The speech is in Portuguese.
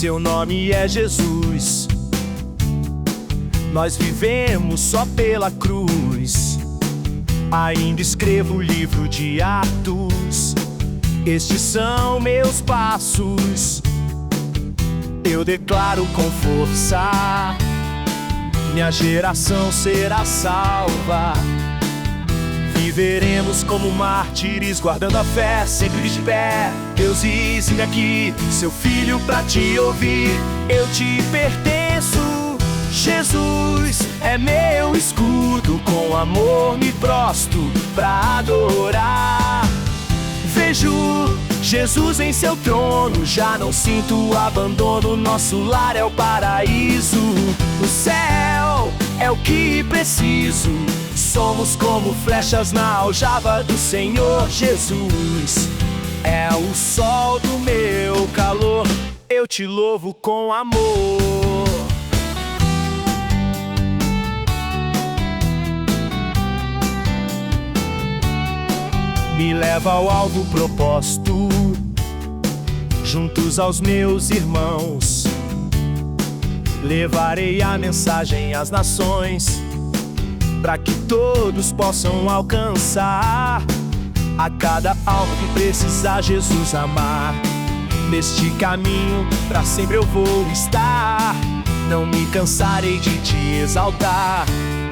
seu nome é Jesus. Nós vivemos só pela cruz. Ainda escrevo o livro de Atos. Estes são meus passos. Eu declaro com força: minha geração será salva. Viveremos como mártires, guardando a fé, sempre de pé. Deus, eis-me aqui, seu filho pra te ouvir. Eu te pertenço, Jesus é meu escudo. Com amor me prostro pra adorar. Vejo Jesus em seu trono, já não sinto abandono. Nosso lar é o paraíso, o céu é o que preciso. Somos como flechas na aljava do Senhor Jesus. É o sol do meu calor, eu te louvo com amor. Me leva ao alvo proposto, juntos aos meus irmãos. Levarei a mensagem às nações, para que todos possam alcançar a cada alma que precisar Jesus amar. Neste caminho pra sempre eu vou estar, não me cansarei de te exaltar.